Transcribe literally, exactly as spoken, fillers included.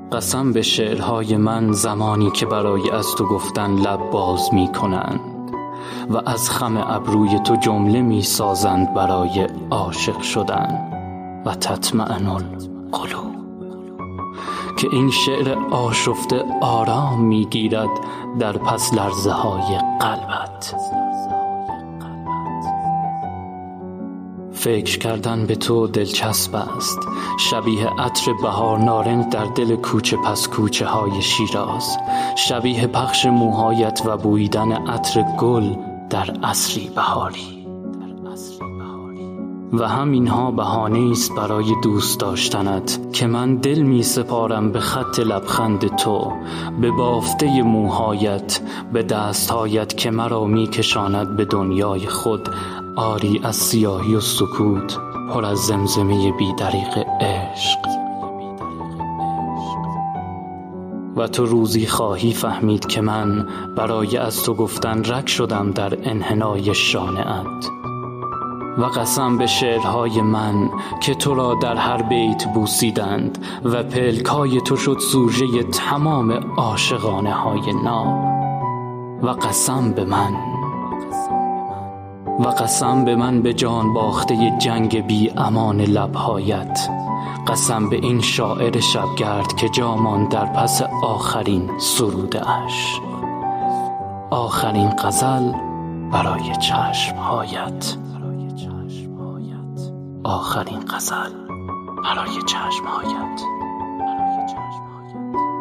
قسم به شعرهای من زمانی که برای از تو گفتن لب باز می کنند و از خم ابروی تو جمله می سازند برای عاشق شدن و تطمئن القلوب، که این شعر آشفته آرام می گیرد در پس لرزه های قلبت. فکر کردن به تو دلچسب است، شبیه عطر بهار نارنج در دل کوچه پس کوچه های شیراز، شبیه پخش موهایت و بویدن عطر گل در عصری بهاری. و همینها بهانه است برای دوست داشتنت که من دل می سپارم به خط لبخند تو، به بافته موهایت، به دستهایت که مرا می کشاند به دنیای خود، آری از سیاهی و سکوت، پر از زمزمه بی دریغ عشق. و تو روزی خواهی فهمید که من برای از تو گفتن رک شدم در انحنای شانه‌ات. و قسم به شعرهای من که تو را در هر بیت بوسیدند و پلکای تو شد سوژه تمام عاشقانه های ناب. و قسم به من و قسم به من به جان باخته جنگ بی امان لبهایت. قسم به این شاعر شبگرد که جا ماند در پس آخرین سروده اش. آخرین غزل برای چشمهایت. آخرین غزل برای چشمهایت.